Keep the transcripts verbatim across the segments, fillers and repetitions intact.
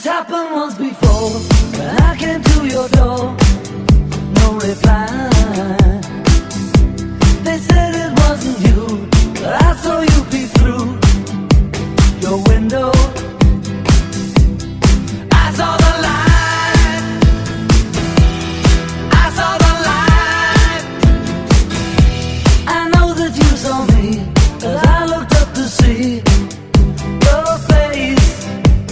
This happened once before. I came to your door, no reply. They said it wasn't you, but I saw you peep through your window. I saw the light, I saw the light. I know that you saw me as I looked up to see your face.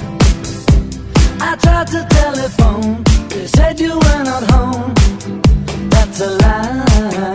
I tried to telephone, they said you were not home. That's a lie.